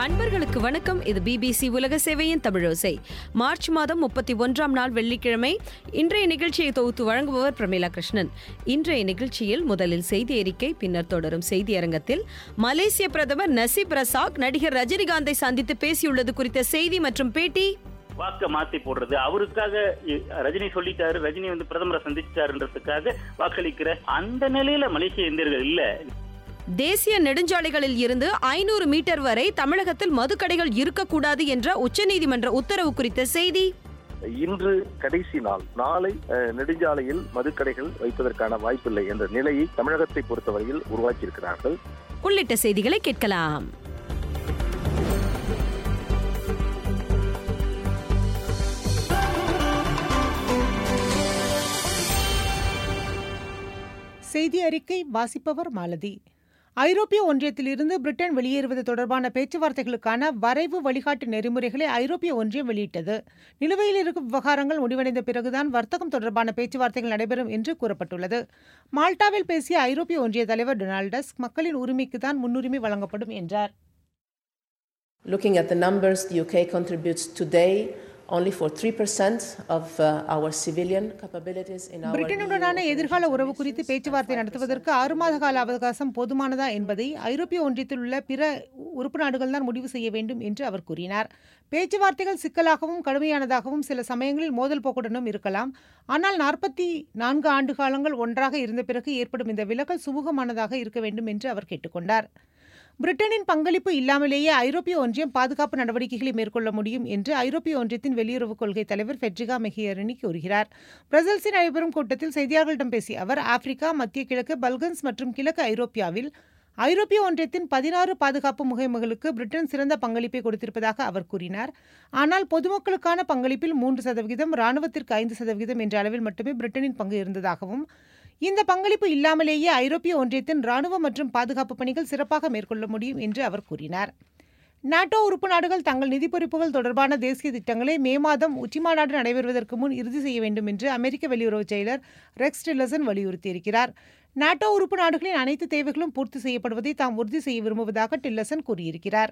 அன்பர்களுக்கு வணக்கம். இது BBC உலக சேவையின் தமிழோசை. மார்ச் மாதம் 31ஆம் நாள் வெள்ளிக்கிழமை. இன்றைய நிகழ்ச்சியை தொகுத்து வழங்குபவர் பிரமீளா கிருஷ்ணன். இன்றைய நிகழ்ச்சியில் முதலில் செய்தி அறிக்கை, பின்னர் தொடரும் செய்தி அரங்கத்தில் மலேசிய பிரதமர் நசீப் ரசாக் நடிகர் ரஜினிகாந்தை சந்தித்து பேசியுள்ளது குறித்த செய்தி மற்றும் பேட்டி. வாக்க மாத்தி போடுறது, அவருக்காக ரஜினி சொல்லிட்டாரு, ரஜினி பிரதமரை சந்திச்சாருன்றதுக்காக வாக்களிக்கிற அந்த நிலையில மலேசிய இந்தியர்கள் இல்ல. தேசிய நெடுஞ்சாலைகளில் இருந்து 500 மீட்டர் வரை தமிழகத்தில் மதுக்கடைகள் இருக்கக்கூடாது என்ற உச்சநீதிமன்ற உத்தரவு குறித்த செய்தி. இன்று கடைசி நாள், நாளை நெடுஞ்சாலையில் மதுக்கடைகள் வைப்பதற்கான வாய்ப்பில்லை என்ற நிலையை தமிழகத்தை பொறுத்தவரையில் உருவாக்கியிருக்கிறார்கள் உள்ளிட்ட செய்திகளை கேட்கலாம். செய்தி அறிக்கை வாசிப்பவர் மாலதி. ஐரோப்பிய ஒன்றியத்திலிருந்து பிரிட்டன் வெளியேறுவது தொடர்பான பேச்சுவார்த்தைகளுக்கான வரைவு வழிகாட்டு நெறிமுறைகளை ஐரோப்பிய ஒன்றியம் வெளியிட்டது. நிலுவையில் இருக்கும் விவகாரங்கள் முடிவடைந்த பிறகுதான் வர்த்தகம் தொடர்பான பேச்சுவார்த்தைகள் நடைபெறும் என்று கூறப்பட்டுள்ளது. மால்டாவில் பேசிய ஐரோப்பிய ஒன்றிய தலைவர் டொனால்ட் டஸ்க், மக்களின் உரிமைக்கு தான் முன்னுரிமை வழங்கப்படும் என்றார். Looking at the numbers, the UK contributes today only for 3% of our civilian capabilities in our பிரிட்டனுடனான எதிர்கால உறவு குறித்து பேச்சுவார்த்தை நடத்துவதற்கு 6 மாத கால அவகாசம் போதுமானதா என்பதை ஐரோப்பிய ஒன்றியத்தில் உள்ள பிற உறுப்பு நாடுகள் தான் முடிவு செய்ய வேண்டும் என்று அவர் கூறினார். பேச்சுவார்த்தைகள் சிக்கலாகவும் கடுமையானதாகவும் சில சமயங்களில் மோதல் போக்குடனும் இருக்கலாம். ஆனால் 44 ஆண்டு காலங்கள் ஒன்றாக இருந்த பிறகு ஏற்படும் இந்த விலகல் சுமூகமானதாக இருக்க வேண்டும் என்று அவர் கேட்டுக்கொண்டார். பிரிட்டனின் பங்களிப்பு இல்லாமலேயே ஐரோப்பிய ஒன்றியம் பாதுகாப்பு நடவடிக்கைகளை மேற்கொள்ள முடியும் என்று ஐரோப்பிய ஒன்றியத்தின் வெளியுறவுக் கொள்கை தலைவர் ஃபெட்ரிகா மெகியரினி கூறுகிறார். பிரசல்ஸில் நடைபெறும் கூட்டத்தில் செய்தியாளர்களிடம் பேசிய அவர், ஆப்பிரிக்கா, மத்திய கிழக்கு, பல்கன்ஸ் மற்றும் கிழக்கு ஐரோப்பியாவில் ஐரோப்பிய ஒன்றியத்தின் 16 பாதுகாப்பு முகமைகளுக்கு பிரிட்டன் சிறந்த பங்களிப்பை கொடுத்திருப்பதாக அவர் கூறினார். ஆனால் பொதுமக்களுக்கான பங்களிப்பில் 3%, இராணுவத்திற்கு 5% என்ற அளவில் மட்டுமே பிரிட்டனின் பங்கு இருந்ததாகவும், இந்த பங்களிப்பு இல்லாமலேயே ஐரோப்பிய ஒன்றியத்தின் இராணுவ மற்றும் பாதுகாப்பு பணிகள் சிறப்பாக மேற்கொள்ள முடியும் என்று அவர் கூறினார். நாட்டோ உறுப்பு நாடுகள் தங்கள் நிதி பொறுப்புகள் தொடர்பான தேசிய திட்டங்களை மே மாதம் உச்சிமாநாடு நடைபெறுவதற்கு முன் இறுதி செய்ய வேண்டும் என்று அமெரிக்க வெளியுறவு செயலர் ரெக்ஸ் டில்லர்சன் வலியுறுத்தியிருக்கிறார். நாட்டோ உறுப்பு நாடுகளின் அனைத்து தேவைகளும் பூர்த்தி செய்யப்படுவதை தாம் உறுதி செய்ய விரும்புவதாக டில்லர்சன் கூறியிருக்கிறார்.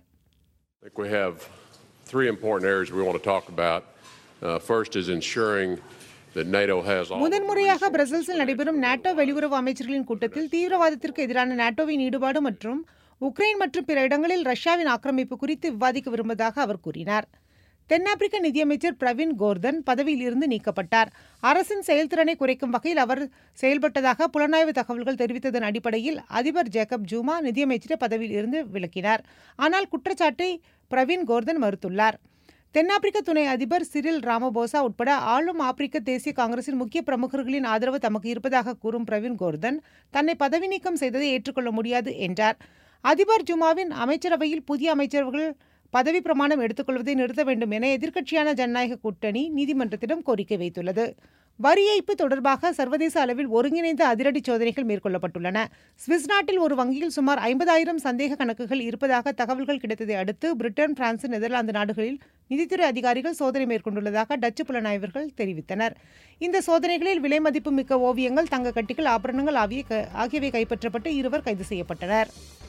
முதன்முறையாக பிரசல்ஸில் நடைபெறும் நாட்டோ வெளியுறவு அமைச்சர்களின் கூட்டத்தில் தீவிரவாதத்திற்கு எதிரான நாட்டோவின் ஈடுபாடு மற்றும் உக்ரைன் மற்றும் பிற இடங்களில் ரஷ்யாவின் ஆக்கிரமிப்பு குறித்து விவாதிக்க விரும்புவதாக அவர் கூறினார். தென்னாப்பிரிக்க நிதியமைச்சர் பிரவீன் கோர்தன் பதவியில் இருந்து நீக்கப்பட்டார். அரசின் செயல்திறனை குறைக்கும் வகையில் அவர் செயல்பட்டதாக புலனாய்வு தகவல்கள் தெரிவித்ததன் அடிப்படையில் அதிபர் ஜேக்கப் ஜூமா நிதியமைச்சரை பதவியில் இருந்து விலக்கினார். ஆனால் குற்றச்சாட்டை பிரவீன் கோர்தன் மறுத்துள்ளார். தென்னாப்பிரிக்க துணை அதிபர் சிரில் ராமபோசா உட்பட ஆளும் ஆப்பிரிக்க தேசிய காங்கிரசின் முக்கிய பிரமுகர்களின் ஆதரவு தமக்கு இருப்பதாக கூறும் பிரவீன் கோர்தன் தன்னை பதவி நீக்கம் செய்ததை ஏற்றுக்கொள்ள முடியாது என்றார். அதிபர் ஜுமாவின் அமைச்சரவையில் புதிய அமைச்சர்கள் பதவி பிரமாணம் எடுத்துக்கொள்வதை நிறுத்த வேண்டும் என எதிர்க்கட்சியான ஜனநாயக கூட்டணி நீதிமன்றத்திடம் கோரிக்கை வைத்துள்ளது. வரி ஏய்ப்பு தொடர்பாக சர்வதேச அளவில் ஒருங்கிணைந்த அதிரடி சோதனைகள் மேற்கொள்ளப்பட்டுள்ளன. சுவிஸ் நாட்டில் ஒரு வங்கியில் சுமார் 50,000 சந்தேக கணக்குகள் இருப்பதாக தகவல்கள் கிடைத்ததை அடுத்து பிரிட்டன், பிரான்ஸ், நெதர்லாந்து நாடுகளில் நிதித்துறை அதிகாரிகள் சோதனை மேற்கொண்டுள்ளதாக டச்சு புலனாய்வர்கள் தெரிவித்தனர். இந்த சோதனைகளில் விலை மதிப்பு மிக்க ஓவியங்கள், தங்க கட்டிகள், ஆபரணங்கள் ஆகியவை கைப்பற்றப்பட்டு 2 கைது செய்யப்பட்டனர்.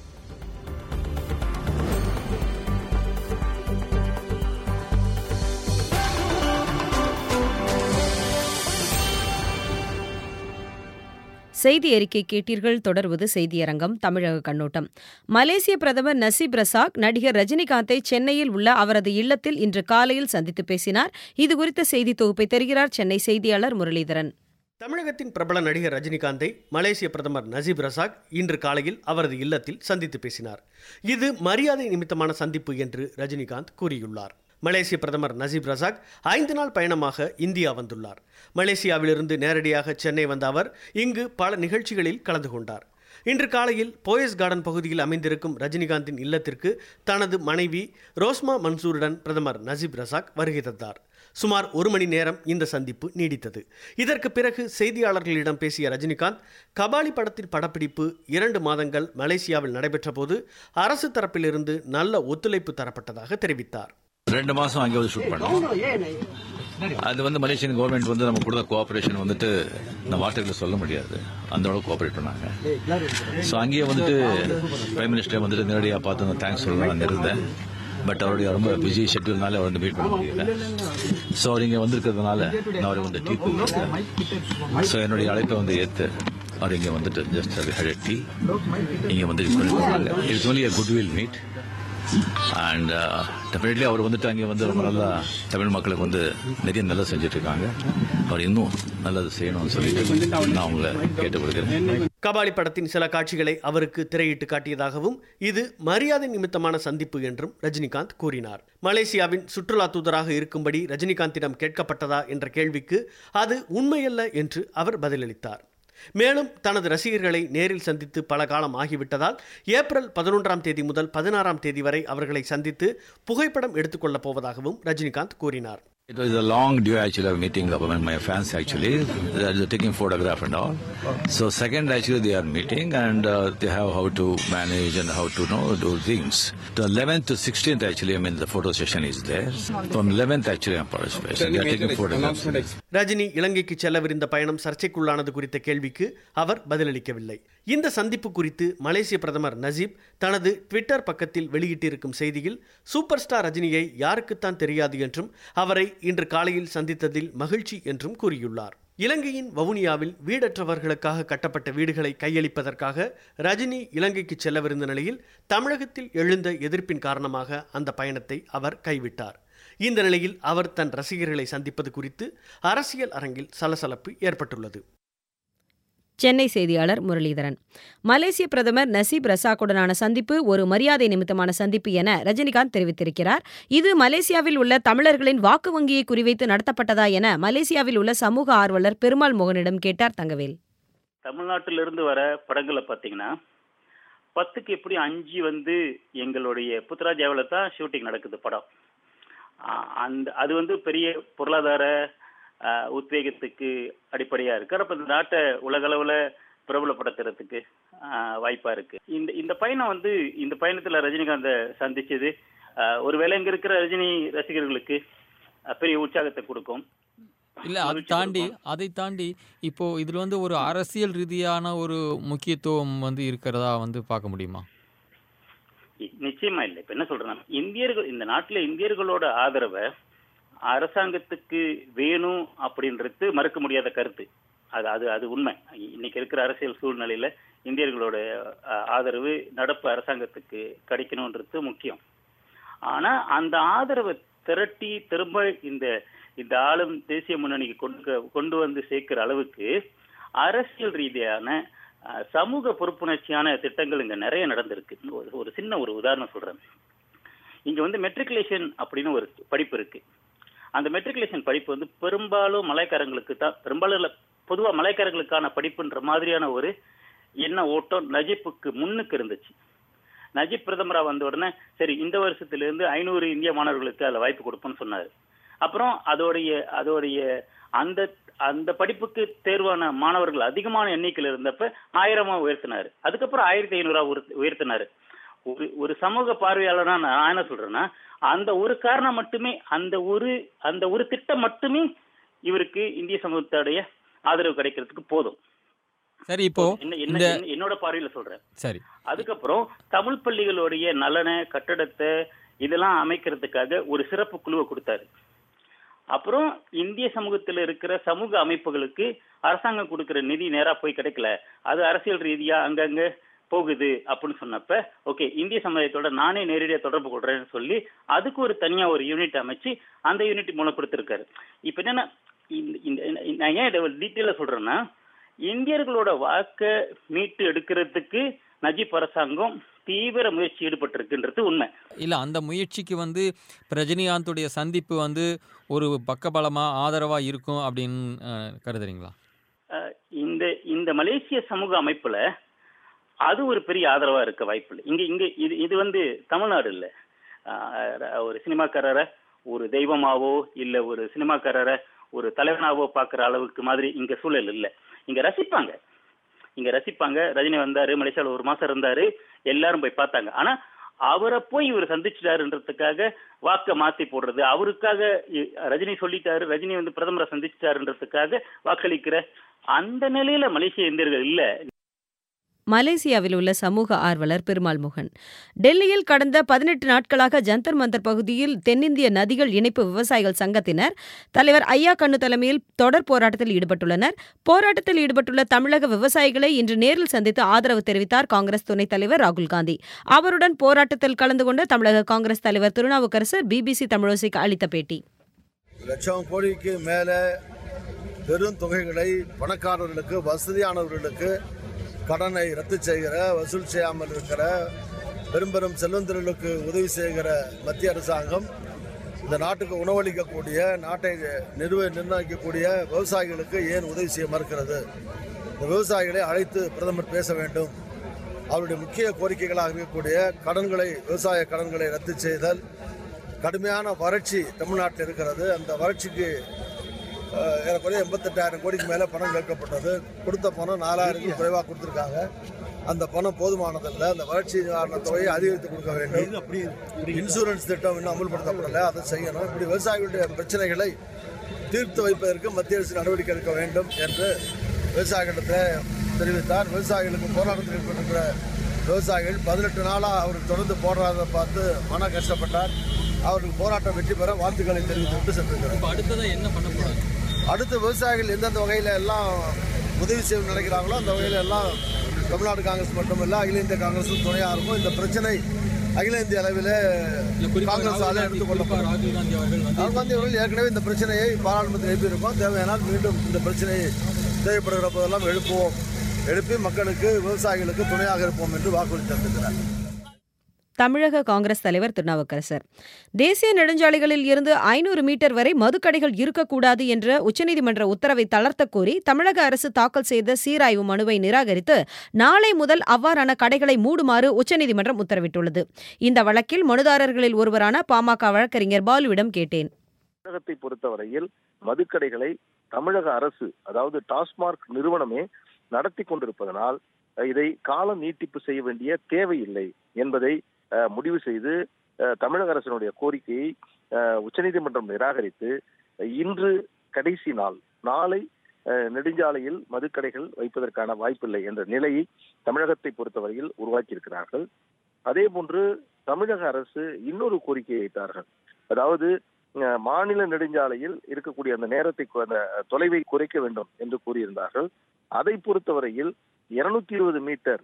செய்தி அறிக்கை கேட்டீர்கள். தொடர்வது செய்தியரங்கம், தமிழக கண்ணோட்டம். மலேசிய பிரதமர் நசீப் ரசாக் நடிகர் ரஜினிகாந்தை சென்னையில் உள்ள அவரது இல்லத்தில் இன்று காலையில் சந்தித்து பேசினார். இதுகுறித்த செய்தி தொகுப்பை தருகிறார் சென்னை செய்தியாளர் முரளிதரன். தமிழகத்தின் பிரபல நடிகர் ரஜினிகாந்தை மலேசிய பிரதமர் நசீப் ரசாக் இன்று காலையில் அவரது இல்லத்தில் சந்தித்து பேசினார். இது மரியாதை நிமித்தமான சந்திப்பு என்று ரஜினிகாந்த் கூறியுள்ளார். மலேசிய பிரதமர் நசீப் ரசாக் 5 நாள் பயணமாக இந்தியா வந்துள்ளார். மலேசியாவிலிருந்து நேரடியாக சென்னை வந்த அவர் இங்கு பல நிகழ்ச்சிகளில் கலந்து கொண்டார். இன்று காலையில் போயஸ் கார்டன் பகுதியில் அமைந்திருக்கும் ரஜினிகாந்தின் இல்லத்திற்கு தனது மனைவி ரோஸ்மா மன்சூருடன் பிரதமர் நசீப் ரசாக் வருகை தந்தார். சுமார் 1 மணி நேரம் இந்த சந்திப்பு நீடித்தது. இதற்கு பிறகு செய்தியாளர்களிடம் பேசிய ரஜினிகாந்த், கபாலி படத்தின் படப்பிடிப்பு 2 மாதங்கள் மலேசியாவில் நடைபெற்ற போது அரசு தரப்பிலிருந்து நல்ல ஒத்துழைப்பு தரப்பட்டதாக தெரிவித்தார். 2 மாசம் அங்கே வந்து ஷூட் பண்ணோம். அது மலேசியன் கவர்மெண்ட் நம்ம கொடுத்த கோஆபரேஷன் நம்ம வார்த்தைகளை சொல்ல முடியாது. அந்த அளவுக்கு கோஆபரேட் பண்ணாங்க. ஸோ அங்கேயே பிரைம் மினிஸ்டர் நேரடியாக பார்த்து தேங்க்ஸ் சொல்லலாம் அங்கே இருந்தேன். பட் அவருடைய ரொம்ப பிஸி ஷெட்யூல்னால அவர் வந்து மீட் பண்ண முடியல. ஸோ அவர் இங்கே வந்திருக்கிறதுனால நான் அவர் வந்து டீ கொடுத்துருக்கேன். ஸோ என்னுடைய அழைப்பை வந்து ஏற்று அவர் இங்கே வந்துட்டு ஜஸ்ட் ஹெட் டீ இங்கே வந்து it's only a goodwill meet. And definitely அவர் வந்துட்டு அங்கே வந்து ரொம்ப நல்லா தமிழ் மக்களுக்கு வந்து நிறைய நல்லது செஞ்சுட்டு இருக்காங்க. அவர் இன்னும் நல்லது செய்யணும்னு சொல்லிட்டு நான் உங்களை கேட்டுக்கொள்கிறேன். கபாலி படத்தின் சில காட்சிகளை அவருக்கு திரையிட்டு காட்டியதாகவும் இது மரியாதை நிமித்தமான சந்திப்பு என்றும் ரஜினிகாந்த் கூறினார். மலேசியாவின் சுற்றுலா தூதராக இருக்கும்படி ரஜினிகாந்திடம் கேட்கப்பட்டதா என்ற கேள்விக்கு அது உண்மையல்ல என்று அவர் பதிலளித்தார். மேலும் தனது ரசிகர்களை நேரில் சந்தித்து பல காலம் ஆகிவிட்டதால் ஏப்ரல் 11ஆம் தேதி முதல் 16ஆம் தேதி வரை அவர்களை சந்தித்து புகைப்படம் எடுத்துக்கொள்ளப் போவதாகவும் ரஜினிகாந்த் கூறினார். It was a long due actually of meeting of my fans actually. They are taking photograph and all. So second actually they are meeting and they have how to manage and how to do things. The 11th to 16th actually the photo session is there. From 11th actually I'm participating. They are taking photographs. Rajini இலங்கைக்கு செல்லவிருந்த பயணம் சர்ச்சைக்குள்ளானது குறித்த கேள்விக்கு அவர் பதிலளிக்கவில்லை. இந்த சந்திப்பு குறித்து மலேசிய பிரதமர் Najib தனது ட்விட்டர் பக்கத்தில் வெளியிட்டிருக்கும் செய்தியில் சூப்பர் ஸ்டார் ரஜினியை யாருக்குத்தான் தெரியாது என்றும் அவரை இன்று காலையில் சந்தித்ததில் மகிழ்ச்சி என்றும் கூறியுள்ளார். இலங்கையின் வவுனியாவில் வீடற்றவர்களுக்காக கட்டப்பட்ட வீடுகளை கையளிப்பதற்காக ரஜினி இலங்கைக்கு செல்லவிருந்த நிலையில் தமிழகத்தில் எழுந்த எதிர்ப்பின் காரணமாக அந்த பயணத்தை அவர் கைவிட்டார். இந்த நிலையில் அவர் தன் ரசிகர்களை சந்திப்பது குறித்து அரசியல் அரங்கில் சலசலப்பு ஏற்பட்டுள்ளது. சென்னை செய்தியாளர் முரளிதரன். மலேசிய பிரதமர் நசீப் ரசாக்குடனான சந்திப்பு ஒரு மரியாதை நிமித்தமான சந்திப்பு என ரஜினிகாந்த் தெரிவித்திருக்கிறார். இது மலேசியாவில் உள்ள தமிழர்களின் வாக்கு வங்கியை குறிவைத்து நடத்தப்பட்டதா என மலேசியாவில் உள்ள சமூக ஆர்வலர் பெருமாள் மோகனிடம் கேட்டார் தங்கவேல். தமிழ்நாட்டிலிருந்து வர படங்களை பார்த்தீங்கன்னா 10க்கு எப்படி 5 எங்களுடைய புத்ராஜாவில் தான் ஷூட்டிங் நடக்குது படம். அது பெரிய பொருளாதார உத்வேகத்துக்கு அடிப்படையா இருக்கு. அப்ப இந்த நாட்டை உலக அளவுல பிரபலப்படுத்துறதுக்கு வாய்ப்பா இருக்கு. இந்த பயணம் இந்த பயணத்துல ரஜினிகாந்த் சந்திச்சது ஒருவேளை இங்க இருக்கிற ரஜினி ரசிகர்களுக்கு பெரிய உற்சாகத்தை கொடுக்கும். இல்ல அதை தாண்டி இப்போ இதுல ஒரு அரசியல் ரீதியான ஒரு முக்கியத்துவம் இருக்கிறதா பார்க்க முடியுமா? நிச்சயமா இல்லை. இப்ப என்ன சொல்றேன், இந்தியர்கள் இந்த நாட்டுல இந்தியர்களோட ஆதரவை அரசாங்கத்துக்கு வேணும் அப்படின்றது மறுக்க முடியாத கருத்து. அது உண்மை. இன்னைக்கு இருக்கிற அரசியல் சூழ்நிலையில இந்தியர்களோட ஆதரவு நடப்பு அரசாங்கத்துக்கு கிடைக்கணும்ன்றது முக்கியம். ஆனா அந்த ஆதரவை திரட்டி திரும்ப இந்த ஆளும் தேசிய முன்னணிக்கு கொண்டு வந்து சேர்க்கிற அளவுக்கு அரசியல் ரீதியான சமூக பொறுப்புணர்ச்சியான திட்டங்கள் இங்க நிறைய நடந்திருக்கு. ஒரு சின்ன உதாரணம் சொல்றேன். இங்க மெட்ரிகுலேஷன் அப்படின்னு ஒரு படிப்பு இருக்கு. அந்த மெட்ரிகுலேஷன் படிப்பு பெரும்பாலும் மலைக்காரங்களுக்கு தான், பெரும்பாலும் பொதுவா மலைக்காரங்களுக்கான படிப்புன்ற மாதிரியான ஒரு எண்ண ஓட்டம் நஜீப்புக்கு முன்னுக்கு இருந்துச்சு. நஜீப் பிரதமரா வந்த உடனே சரி இந்த வருஷத்திலிருந்து 500 இந்திய மாணவர்களுக்கு அதுல வாய்ப்பு கொடுப்போம்னு சொன்னாரு. அப்புறம் அதோடைய அந்த படிப்புக்கு தேர்வான மாணவர்கள் அதிகமான எண்ணிக்கையில் இருந்தப்ப 1000 உயர்த்தினாரு. அதுக்கப்புறம் 1500 உயர்த்தினாரு. ஒரு சமூக பார்வையாளனா நான் என்ன சொல்றேன்னா, அந்த ஒரு காரணம் மட்டுமே, அந்த ஒரு திட்டம் மட்டுமே இவருக்கு இந்திய சமூகத்துடைய ஆதரவு கிடைக்கிறதுக்கு போதும். சரி, இப்போ என்னோட பார்வையில சொல்றேன். சரி, அதுக்கப்புறம் தமிழ் பள்ளிகளுடைய நலனை, கட்டடத்தை இதெல்லாம் அமைக்கிறதுக்காக ஒரு சிறப்பு குழுவை கொடுத்தாரு. அப்புறம் இந்திய சமூகத்தில் இருக்கிற சமூக அமைப்புகளுக்கு அரசாங்கம் கொடுக்கிற நிதி நேரா போய் கிடைக்கல, அது அரசியல் ரீதியா அங்கங்க போகுது அப்படின்னு சொன்னப்ப ஓகே இந்திய சமுதாயத்தோட நானே நேரடியா தொடர்பு கொள்றேன்னு சொல்லி அதுக்கு ஒரு தனியா ஒரு யூனிட் அமைச்சு அந்த யூனிட் மூலம் கொடுத்திருக்காரு. இப்ப என்னன்னா, நான் ஏன் டீட்டெயிலா சொல்றேன்னா, இந்தியர்களோட வாக்கை மீட்டு எடுக்கிறதுக்கு நஜீப் அரசாங்கம் தீவிர முயற்சி ஈடுபட்டிருக்குன்றது உண்மை. இல்ல அந்த முயற்சிக்கு ரஜினிகாந்துடைய சந்திப்பு ஒரு பக்கபலமா ஆதரவா இருக்கும் அப்படின்னு கருதுறீங்களா? இந்த மலேசிய சமூக அமைப்புல அது ஒரு பெரிய ஆதரவா இருக்க வாய்ப்பு இல்லை. இங்க இது தமிழ்நாடு இல்ல. ஒரு சினிமாக்காரரை ஒரு தெய்வமாவோ இல்ல ஒரு சினிமாக்காரரை ஒரு தலைவனாவோ பாக்குற அளவுக்கு மாதிரி இங்க சூழல் இல்லை. இங்க ரசிப்பாங்க. ரஜினி வந்தாரு, மலேசியாவில் 1 மாசம் இருந்தாரு, எல்லாரும் போய் பார்த்தாங்க. ஆனா அவரை போய் இவர் சந்திச்சுட்டாருன்றதுக்காக வாக்க மாத்தி போடுறது, அவருக்காக ரஜினி சொல்லிட்டாரு, ரஜினி பிரதமரை சந்திச்சுட்டாருன்றதுக்காக வாக்களிக்கிற அந்த நிலையில மலேசிய இந்தியர்கள் இல்ல. மலேசியாவில் உள்ள சமூக ஆர்வலர் பெருமாள் மோகன். டெல்லியில் கடந்த 18 நாட்களாக ஜந்தர் மந்தர் பகுதியில் தென்னிந்திய நதிகள் இணைப்பு விவசாயிகள் சங்கத்தினர் தலைவர் ஐயா கண்ணு தலைமையில் தொடர் போராட்டத்தில் ஈடுபட்டுள்ளனர். போராட்டத்தில் ஈடுபட்டுள்ள தமிழக விவசாயிகளை இன்று நேரில் சந்தித்து ஆதரவு தெரிவித்தார் காங்கிரஸ் துணைத் தலைவர் ராகுல் காந்தி. அவருடன் போராட்டத்தில் கலந்து கொண்ட தமிழக காங்கிரஸ் தலைவர் திருநாவுக்கரசர் பிபிசி தமிழோசைக்கு அளித்த பேட்டி. லட்சம் கோடிக்கு மேலே பெரும் தொகைகளை பணக்காரர்களுக்கு, வசதியானவர்களுக்கு கடனை ரத்து செய்கிற, வசூல் செய்யாமல் இருக்கிற, பெரும் செல்வந்தர்களுக்கு உதவி செய்கிற மத்திய அரசாங்கம் இந்த நாட்டுக்கு உணவளிக்கக்கூடிய, நாட்டை நிர்ணயிக்கக்கூடிய விவசாயிகளுக்கு ஏன் உதவி செய்ய மறுக்கிறது? இந்த விவசாயிகளை அழைத்து பிரதமர் பேச வேண்டும். அவருடைய முக்கிய கோரிக்கைகளாக இருக்கக்கூடிய கடன்களை, விவசாய கடன்களை ரத்து செய்தல், கடுமையான வறட்சி தமிழ்நாட்டில் இருக்கிறது. அந்த வறட்சிக்கு ஏறக்குறைய 88,000 கோடிக்கு மேலே பணம் கேட்கப்பட்டது. கொடுத்த பணம் 4,000 குறைவாக கொடுத்துருக்காங்க. அந்த பணம் போதுமானதில்லை. அந்த வறட்சி நிவாரண தொகையை அதிகரித்து கொடுக்க வேண்டும். இன்சூரன்ஸ் திட்டம் இன்னும் அமல்படுத்தப்படலை, அதை செய்யணும். இப்படி விவசாயிகளுடைய பிரச்சனைகளை தீர்த்து வைப்பதற்கு மத்திய அரசு நடவடிக்கை எடுக்க வேண்டும் என்று விவசாயிகளிடத்தை தெரிவித்தார். விவசாயிகளுக்கு போராட்டத்தில் ஈடுபட்டிருக்கிற விவசாயிகள் 18 நாளாக அவர் தொடர்ந்து போராடுறதை பார்த்து மன கஷ்டப்பட்டார். அவருக்கு போராட்டம் வெற்றி பெற வாழ்த்துக்களை தெரிவித்துவிட்டு சென்றிருக்கிறார். அடுத்ததான் என்ன பண்ண போறாங்க? அடுத்த விவசாயிகள் எந்தெந்த வகையில் எல்லாம் உதவி செய்ய நினைக்கிறாங்களோ அந்த வகையில் எல்லாம் தமிழ்நாடு காங்கிரஸ் மட்டுமல்ல, அகில இந்திய காங்கிரஸும் துணையாக இருக்கும். இந்த பிரச்சனை அகில இந்திய அளவில் காங்கிரஸால் எடுத்துக்கொள்ளப்படும். ராகுல் காந்தி அவர்கள் ஏற்கனவே இந்த பிரச்சனையை பாராளுமன்றத்தில் எழுப்பியிருக்கோம். தேவையானால் மீண்டும் இந்த பிரச்சனையை தேவைப்படுகிற போதெல்லாம் எழுப்பி மக்களுக்கு, விவசாயிகளுக்கு துணையாக இருப்போம் என்று வாக்குறுதி தந்திருக்கிறார். தமிழக காங்கிரஸ் தலைவர் திருநாவுக்கரசர். தேசிய நெடுஞ்சாலைகளில் இருந்து 500 மீட்டர் வரை மதுக்கடைகள் இருக்கக்கூடாது என்ற உச்சநீதிமன்ற உத்தரவை தளர்த்தக் கோரி தமிழக அரசு தாக்கல் செய்த சீராய்வு மனுவை நிராகரித்து நாளை முதல் அவ்வாறான கடைகளை மூடுமாறு உச்சநீதிமன்றம் உத்தரவிட்டுள்ளது. இந்த வழக்கில் மனுதாரர்களில் ஒருவரான பாமக வழக்கறிஞர் பாலுவிடம் கேட்டேன். தமிழகத்தை பொறுத்தவரையில் மதுக்கடைகளை தமிழக அரசு, அதாவது டாஸ்மாக் நிறுவனமே நடத்தி கொண்டிருப்பதனால் இதை காலம் நீட்டிப்பு செய்ய வேண்டிய தேவையில்லை என்பதை முடிவு செய்து தமிழக அரசினுடைய கோரிக்கையை உச்சநீதிமன்றம் நிராகரித்து இன்று கடைசி நாள், நாளை நெடுஞ்சாலையில் மதுக்கடைகள் வைப்பதற்கான வாய்ப்பில்லை என்ற நிலையை தமிழகத்தை பொறுத்தவரையில் உருவாக்கியிருக்கிறார்கள். அதே போன்று தமிழக அரசு இன்னொரு கோரிக்கையை வைத்தார்கள். அதாவது மாநில நெடுஞ்சாலையில் இருக்கக்கூடிய அந்த நேரத்தை, அந்த தொலைவை குறைக்க வேண்டும் என்று கூறியிருந்தார்கள். அதை பொறுத்தவரையில் 220 மீட்டர்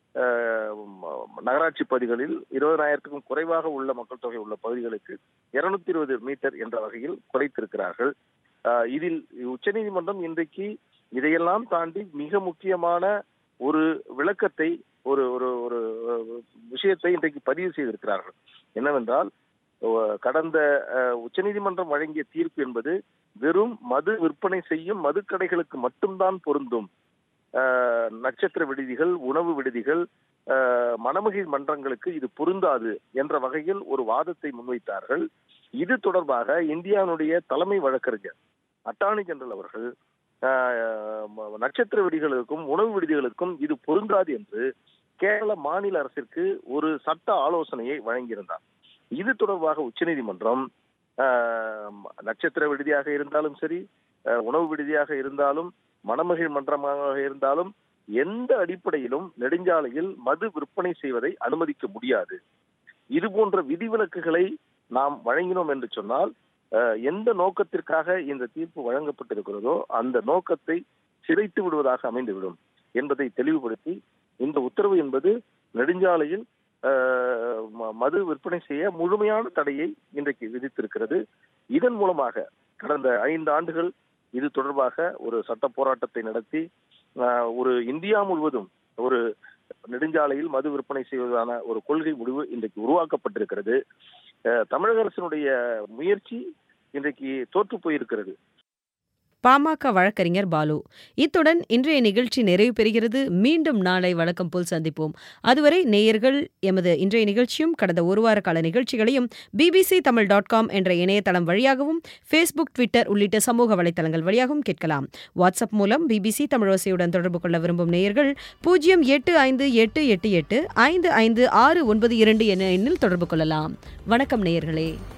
நகராட்சி பகுதிகளில் 20,000க்கும் குறைவாக உள்ள மக்கள் தொகை உள்ள பகுதிகளுக்கு 220 மீட்டர் என்ற வகையில் குறைத்திருக்கிறார்கள். இதில் உச்சநீதிமன்றம் இன்றைக்கு இதையெல்லாம் தாண்டி மிக முக்கியமான ஒரு விளக்கத்தை, ஒரு ஒரு விஷயத்தை இன்றைக்கு பதிவு செய்திருக்கிறார்கள். என்னவென்றால், கடந்த உச்சநீதிமன்றம் வழங்கிய தீர்ப்பு என்பது வெறும் மது விற்பனை செய்யும் மதுக்கடைகளுக்கு மட்டும்தான் பொருந்தும். நட்சத்திர விடுதிகள், உணவு விடுதிகள், மணமகிழ் மன்றங்களுக்கு இது பொருந்தாது என்ற வகையில் ஒரு வாதத்தை முன்வைத்தார்கள். இது தொடர்பாக இந்தியாவுடைய தலைமை வழக்கறிஞர் அட்டார்னி ஜெனரல் அவர்கள் நட்சத்திர விடுதிகளுக்கும் உணவு விடுதிகளுக்கும் இது பொருந்தாது என்று கேரள மாநில அரசிற்கு ஒரு சட்ட ஆலோசனையை வழங்கியிருந்தார். இது தொடர்பாக உச்சநீதிமன்றம் நட்சத்திர விடுதியாக இருந்தாலும் சரி, உணவு விடுதியாக இருந்தாலும், மணமகிழ் மன்றமாக இருந்தாலும் எந்த அடிப்படையிலும் நெடுஞ்சாலையில் மது விற்பனை செய்வதை அனுமதிக்க முடியாது. இது போன்ற விதிவிலக்குகளை நாம் வழங்கினோம் என்று சொன்னால் எந்த நோக்கத்திற்காக இந்த தீர்ப்பு வழங்கப்பட்டிருக்கிறதோ அந்த நோக்கத்தை சிதைத்து விடுவதாக அமைந்துவிடும் என்பதை தெளிவுபடுத்தி இந்த உத்தரவு என்பது நெடுஞ்சாலையில் மது விற்பனை செய்ய முழுமையான தடையை இன்றைக்கு விதித்திருக்கிறது. இதன் மூலமாக கடந்த 5 ஆண்டுகள் இது தொடர்பாக ஒரு சட்ட போராட்டத்தை நடத்தி ஒரு இந்தியா முழுவதும் ஒரு நெடுஞ்சாலையில் மது விற்பனை செய்வதான ஒரு கொள்கை முடிவு இன்றைக்கு உருவாக்கப்பட்டிருக்கிறது. தமிழக அரசினுடைய முயற்சி இன்றைக்கு தோற்று போயிருக்கிறது. பாமக வழக்கறிஞர் பாலு. இத்துடன் இன்றைய நிகழ்ச்சி நிறைவு பெறுகிறது. மீண்டும் நாளை வழக்கம் போல் சந்திப்போம். அதுவரை நேயர்கள் எமது இன்றைய நிகழ்ச்சியும் கடந்த ஒரு வார கால நிகழ்ச்சிகளையும் bbctamil.com என்ற இணையதளம் வழியாகவும், ஃபேஸ்புக், ட்விட்டர் உள்ளிட்ட சமூக வலைதளங்கள் வழியாகவும் கேட்கலாம். வாட்ஸ்அப் மூலம் பிபிசி தமிழோசையுடன் தொடர்பு கொள்ள விரும்பும் நேயர்கள் 08588855692 என்ற எண்ணில் தொடர்பு கொள்ளலாம். வணக்கம் நேயர்களே.